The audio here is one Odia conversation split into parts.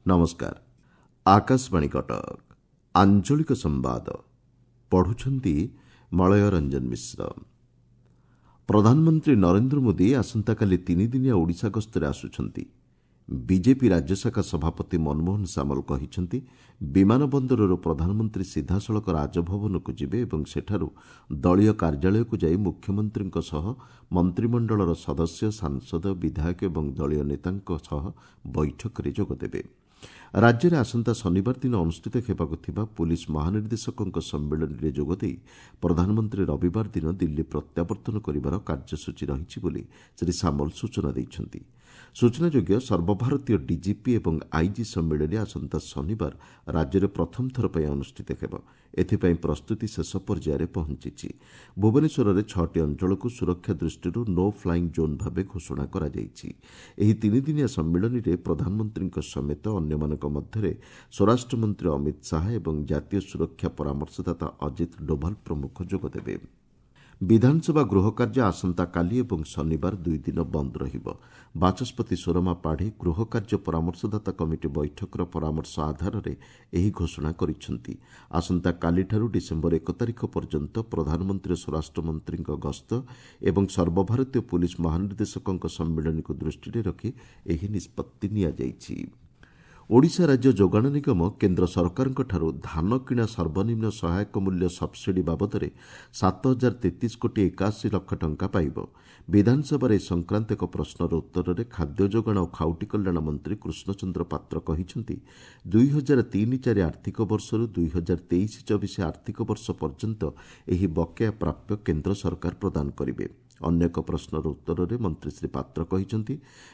नमस्कार। आकाशवाणी कटक आंचलिक संवाद पढ़ुछंती मलय रंजन मिश्र। प्रधानमंत्री नरेंद्र मोदी आसंताकाली 3 दिनिया ओडिशा गस्तरे आसुछंती। बीजेपी राज्यशाखा सभापति मनमोहन सामल कहिछंती विमान बंदरରୁ प्रधानमंत्री सीधासळख राजभवनକୁ ଯିବେ ଏବଂ ସେଠାରୁ ଦଳୀୟ କାର୍ଯ୍ୟାଳୟକୁ ଯାଇ ମୁଖ୍ୟମନ୍ତ୍ରୀଙ୍କ ସହ ମନ୍ତ୍ରିମଣ୍ଡଳର ସଦସ୍ୟ ସାଂସଦ ବିଧାୟକ ଏବଂ ଦଳୀୟ ନେତାଙ୍କ ସହ ବୈଠକରେ ଯୋଗଦେବେ। ରାଜ୍ୟରେ ଆସନ୍ତା ଶନିବାର ଦିନ ଅନୁଷ୍ଠିତ ହେବାକୁ ଥିବା ପୁଲିସ ମହାନିର୍ଦ୍ଦେଶକଙ୍କ ସମ୍ମିଳନୀରେ ଯୋଗଦେଇ ପ୍ରଧାନମନ୍ତ୍ରୀ ରବିବାର ଦିନ ଦିଲ୍ଲୀ ପ୍ରତ୍ୟାବର୍ତ୍ତନ କରିବାର କାର୍ଯ୍ୟସୂଚୀ ରହିଛି ବୋଲି ଶ୍ରୀ ସାମଲ ସୂଚନା ଦେଇଛନ୍ତି। ସୂଚନାଯୋଗ୍ୟ ସର୍ବଭାରତୀୟ ଡିଜିପି ଏବଂ ଆଇଜି ସମ୍ମିଳନୀ ଆସନ୍ତା ଶନିବାର ରାଜ୍ୟରେ ପ୍ରଥମ ଥର ପାଇଁ ଅନୁଷ୍ଠିତ ହେବ। ଏଥିପାଇଁ ପ୍ରସ୍ତୁତି ଶେଷ ପର୍ଯ୍ୟାୟରେ ପହଞ୍ଚିଛି। ଭୁବନେଶ୍ୱରରେ 6ଟି ଅଞ୍ଚଳକୁ ସୁରକ୍ଷା ଦୃଷ୍ଟିରୁ ନୋ ଫ୍ଲାଇଂ ଜୋନ୍ ଭାବେ ଘୋଷଣା କରାଯାଇଛି। ଏହି 3 ଦିନିଆ ସମ୍ମିଳନୀରେ ପ୍ରଧାନମନ୍ତ୍ରୀଙ୍କ ସମେତ ଅନ୍ୟମାନଙ୍କ ମଧ୍ୟରେ ସ୍ୱରାଷ୍ଟ୍ରମନ୍ତ୍ରୀ ଅମିତ ଶାହା ଏବଂ ଜାତୀୟ ସୁରକ୍ଷା ପରାମର୍ଶଦାତା ଅଜିତ ଡୋଭାଲ ପ୍ରମୁଖ ଯୋଗଦେବେ। ବିଧାନସଭା ଗୃହ କାର୍ଯ୍ୟ ଆସନ୍ତାକାଲି ଏବଂ ଶନିବାର 2 ଦିନ ବନ୍ଦ ରହିବ। ବାଚସ୍ପତି ସୁରମା ପାଢ଼ୀ ଗୃହ କାର୍ଯ୍ୟ ପରାମର୍ଶଦାତା କମିଟି ବୈଠକର ପରାମର୍ଶ ଆଧାରରେ ଏହି ଘୋଷଣା କରିଛନ୍ତି। ଆସନ୍ତାକାଲିଠାରୁ ଡିସେମ୍ବର 1 ତାରିଖ ପର୍ଯ୍ୟନ୍ତ ପ୍ରଧାନମନ୍ତ୍ରୀ ସ୍ୱରାଷ୍ଟ୍ରମନ୍ତ୍ରୀଙ୍କ ଗସ୍ତ ଏବଂ ସର୍ବଭାରତୀୟ ପୁଲିସ ମହାନିର୍ଦ୍ଦେଶକଙ୍କ ସମ୍ମିଳନୀକୁ ଦୃଷ୍ଟିରେ ରଖି ଏହି ନିଷ୍ପତ୍ତି ନିଆଯାଇଛି। ଓଡ଼ିଶା ରାଜ୍ୟ ଯୋଗାଣ ନିଗମ କେନ୍ଦ୍ର ସରକାରଙ୍କଠାରୁ ଧାନ କିଣା ସର୍ବନିମ୍ନ ସହାୟକ ମୂଲ୍ୟ ସବ୍ସିଡି ବାବଦରେ 7,033 କୋଟି 81 ଲକ୍ଷ ଟଙ୍କା ପାଇବ। ବିଧାନସଭାରେ ଏ ସଂକ୍ରାନ୍ତ ଏକ ପ୍ରଶ୍ନର ଉତ୍ତରରେ ଖାଦ୍ୟ ଯୋଗାଣ ଓ ଖାଉଟି କଲ୍ୟାଣ ମନ୍ତ୍ରୀ କୃଷ୍ଣଚନ୍ଦ୍ର ପାତ୍ର କହିଛନ୍ତି 2003-04 ଆର୍ଥିକ ବର୍ଷରୁ 2023-24 ଆର୍ଥିକ ବର୍ଷ ପର୍ଯ୍ୟନ୍ତ ଏହି ବକେୟା ପ୍ରାପ୍ୟ କେନ୍ଦ୍ର ସରକାର ପ୍ରଦାନ କରିବେ। ଅନ୍ୟ ଏକ ପ୍ରଶ୍ନର ଉତ୍ତରରେ ମନ୍ତ୍ରୀ ଶ୍ରୀ ପାତ୍ର କହିଛନ୍ତି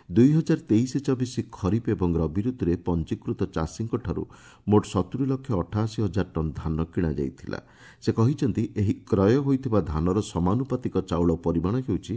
2023-24 ଖରିଫ ଏବଂ ରବି ଋତୁରେ ପଞ୍ଜୀକୃତ ଚାଷୀଙ୍କଠାରୁ ମୋଟ 70,88,000 ଟନ୍ ଧାନ କିଣାଯାଇଥିଲା। ସେ କହିଛନ୍ତି ଏହି କ୍ରୟ ହୋଇଥିବା ଧାନର ସମାନୁପାତିକ ଚାଉଳ ପରିମାଣ ହେଉଛି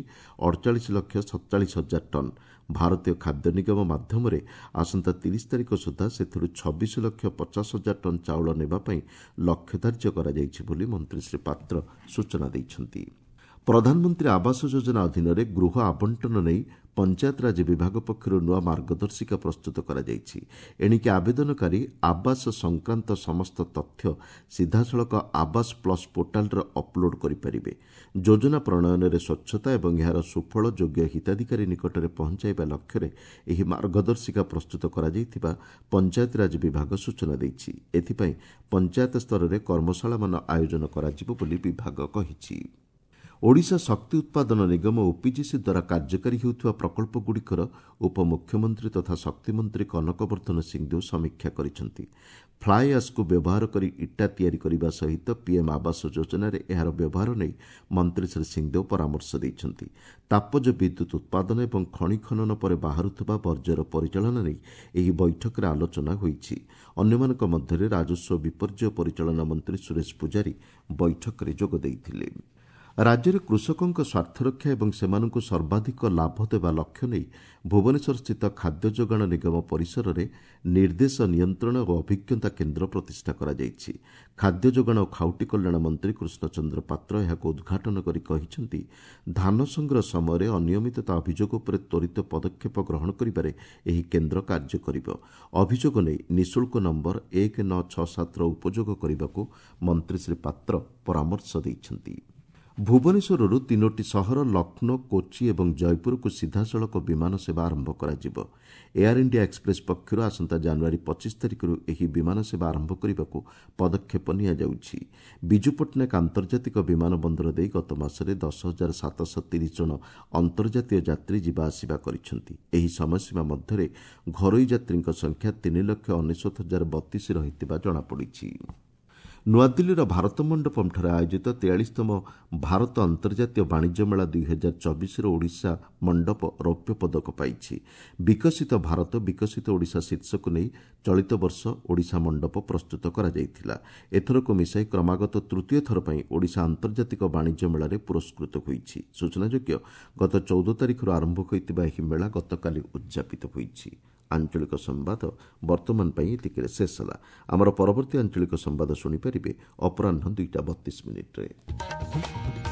48,47,000 ଟନ୍। ଭାରତୀୟ ଖାଦ୍ୟ ନିଗମ ମାଧ୍ୟମରେ ଆସନ୍ତା 30 ତାରିଖ ସୁଦ୍ଧା ସେଥିରୁ 26,50,000 ଟନ୍ ଚାଉଳ ନେବା ପାଇଁ ଲକ୍ଷ୍ୟ ଧାର୍ଯ୍ୟ କରାଯାଇଛି ବୋଲି ମନ୍ତ୍ରୀ ଶ୍ରୀ ପାତ୍ର ସୂଚନା ଦେଇଛନ୍ତି। ପ୍ରଧାନମନ୍ତ୍ରୀ ଆବାସ ଯୋଜନା ଅଧୀନରେ ଗୃହ ଆବଣ୍ଟନ ନେଇ ପଞ୍ଚାୟତରାଜ ବିଭାଗ ପକ୍ଷରୁ ନୂଆ ମାର୍ଗଦର୍ଶିକା ପ୍ରସ୍ତୁତ କରାଯାଇଛି। ଏଣିକି ଆବେଦନକାରୀ ଆବାସ ସଂକ୍ରାନ୍ତ ସମସ୍ତ ତଥ୍ୟ ସିଧାସଳଖ ଆବାସ ପ୍ଲସ୍ ପୋର୍ଟାଲରେ ଅପଲୋଡ୍ କରିପାରିବେ। ଯୋଜନା ପ୍ରଣୟନରେ ସ୍ୱଚ୍ଛତା ଏବଂ ଏହାର ସୁଫଳ ଯୋଗ୍ୟ ହିତାଧିକାରୀ ନିକଟରେ ପହଞ୍ଚାଇବା ଲକ୍ଷ୍ୟରେ ଏହି ମାର୍ଗଦର୍ଶିକା ପ୍ରସ୍ତୁତ କରାଯାଇଥିବା ପଞ୍ଚାୟତରାଜ ବିଭାଗ ସୂଚନା ଦେଇଛି। ଏଥିପାଇଁ ପଞ୍ଚାୟତ ସ୍ତରରେ କର୍ମଶାଳାମାନ ଆୟୋଜନ କରାଯିବ ବୋଲି ବିଭାଗ କହିଛି। ଓଡ଼ିଶା ଶକ୍ତି ଉତ୍ପାଦନ ନିଗମ ଓପିଜିସି ଦ୍ୱାରା କାର୍ଯ୍ୟକାରୀ ହେଉଥିବା ପ୍ରକଳ୍ପଗୁଡ଼ିକର ଉପମୁଖ୍ୟମନ୍ତ୍ରୀ ତଥା ଶକ୍ତିମନ୍ତ୍ରୀ କନକବର୍ଦ୍ଧନ ସିଂହଦେଓ ସମୀକ୍ଷା କରିଛନ୍ତି। ଫ୍ଲାଏ ଆସ୍କୁ ବ୍ୟବହାର କରି ଇଟା ତିଆରି କରିବା ସହିତ ପିଏମ୍ ଆବାସ ଯୋଜନାରେ ଏହାର ବ୍ୟବହାର ନେଇ ମନ୍ତ୍ରୀ ଶ୍ରୀ ସିଂହଦେଓ ପରାମର୍ଶ ଦେଇଛନ୍ତି। ତାପଜ ବିଦ୍ୟୁତ୍ ଉତ୍ପାଦନ ଏବଂ ଖଣି ଖନନ ପରେ ବାହାରୁଥିବା ବର୍ଜ୍ୟର ପରିଚାଳନା ନେଇ ଏହି ବୈଠକରେ ଆଲୋଚନା ହୋଇଛି। ଅନ୍ୟମାନଙ୍କ ମଧ୍ୟରେ ରାଜସ୍ୱ ବିପର୍ଯ୍ୟୟ ପରିଚାଳନା ମନ୍ତ୍ରୀ ସୁରେଶ ପୂଜାରୀ ବୈଠକରେ ଯୋଗ ଦେଇଥିଲେ। ରାଜ୍ୟରେ କୃଷକଙ୍କ ସ୍ୱାର୍ଥରକ୍ଷା ଏବଂ ସେମାନଙ୍କୁ ସର୍ବାଧିକ ଲାଭ ଦେବା ଲକ୍ଷ୍ୟ ନେଇ ଭୁବନେଶ୍ୱରସ୍ଥିତ ଖାଦ୍ୟ ଯୋଗାଣ ନିଗମ ପରିସରରେ ନିର୍ଦ୍ଦେଶ ନିୟନ୍ତ୍ରଣ ଓ ଅଭିଜ୍ଞତା କେନ୍ଦ୍ର ପ୍ରତିଷ୍ଠା କରାଯାଇଛି। ଖାଦ୍ୟ ଯୋଗାଣ ଓ ଖାଉଟି କଲ୍ୟାଣ ମନ୍ତ୍ରୀ କୃଷ୍ଣଚନ୍ଦ୍ର ପାତ୍ର ଏହାକୁ ଉଦ୍ଘାଟନ କରି କହିଛନ୍ତି ଧାନ ସଂଗ୍ରହ ସମୟରେ ଅନିୟମିତତା ଅଭିଯୋଗ ଉପରେ ତ୍ୱରିତ ପଦକ୍ଷେପ ଗ୍ରହଣ କରିବାରେ ଏହି କେନ୍ଦ୍ର କାର୍ଯ୍ୟ କରିବ। ଅଭିଯୋଗ ନେଇ ନିଃଶୁଳ୍କ ନମ୍ବର 1967ର ଉପଯୋଗ କରିବାକୁ ମନ୍ତ୍ରୀ ଶ୍ରୀ ପାତ୍ର ପରାମର୍ଶ ଦେଇଛନ୍ତି। ଭୁବନେଶ୍ୱରରୁ 3ଟି ସହର ଲକ୍ଷ୍ନୌ, କୋଚି ଏବଂ ଜୟପୁରକୁ ସିଧାସଳଖ ବିମାନ ସେବା ଆରମ୍ଭ କରାଯିବ। ଏୟାର ଇଣ୍ଡିଆ ଏକ୍ସପ୍ରେସ୍ ପକ୍ଷରୁ ଆସନ୍ତା ଜାନୁଆରୀ 25 ତାରିଖରୁ ଏହି ବିମାନ ସେବା ଆରମ୍ଭ କରିବାକୁ ପଦକ୍ଷେପ ନିଆଯାଉଛି। ବିଜୁ ପଟ୍ଟନାୟକ ଆନ୍ତର୍ଜାତିକ ବିମାନ ବନ୍ଦର ଦେଇ ଗତ ମାସରେ 10,730 ଜଣ ଅନ୍ତର୍ଜାତୀୟ ଯାତ୍ରୀ ଯିବା ଆସିବା କରିଛନ୍ତି। ଏହି ସମୟସୀମା ମଧ୍ୟରେ ଘରୋଇ ଯାତ୍ରୀଙ୍କ ସଂଖ୍ୟା 3,99,032 ରହିଥିବା ଜଣାପଡ଼ିଛି। ନୂଆଦିଲ୍ଲୀର ଭାରତ ମଣ୍ଡପମ୍ଠାରେ ଆୟୋଜିତ 43ତମ ଭାରତ ଅନ୍ତର୍ଜାତୀୟ ବାଣିଜ୍ୟ ମେଳା 2024ର ଓଡ଼ିଶା ମଣ୍ଡପ ରୌପ୍ୟ ପଦକ ପାଇଛି। ବିକଶିତ ଭାରତ ବିକଶିତ ଓଡ଼ିଶା ଶୀର୍ଷକୁ ନେଇ ଚଳିତ ବର୍ଷ ଓଡ଼ିଶା ମଣ୍ଡପ ପ୍ରସ୍ତୁତ କରାଯାଇଥିଲା। ଏଥରକୁ ମିଶାଇ କ୍ରମାଗତ ତୃତୀୟ ଥର ପାଇଁ ଓଡ଼ିଶା ଆନ୍ତର୍ଜାତିକ ବାଣିଜ୍ୟ ମେଳାରେ ପୁରସ୍କୃତ ହୋଇଛି। ସୂଚନାଯୋଗ୍ୟ ଗତ 14 ତାରିଖରୁ ଆରମ୍ଭ ହୋଇଥିବା ଏହି ମେଳା ଗତକାଲି ଉଦ୍ଯାପିତ ହୋଇଛି। ଆଞ୍ଚଳିକ ସମ୍ବାଦ ବର୍ତ୍ତମାନ ପାଇଁ ଏତିକିରେ ଶେଷ ହେଲା। ଆମର ପରବର୍ତ୍ତୀ ଆଞ୍ଚଳିକ ସମ୍ବାଦ ଶୁଣିପାରିବେ ଅପରାହ୍ନ 2ଟା 32 ମିନିଟ୍ରେ।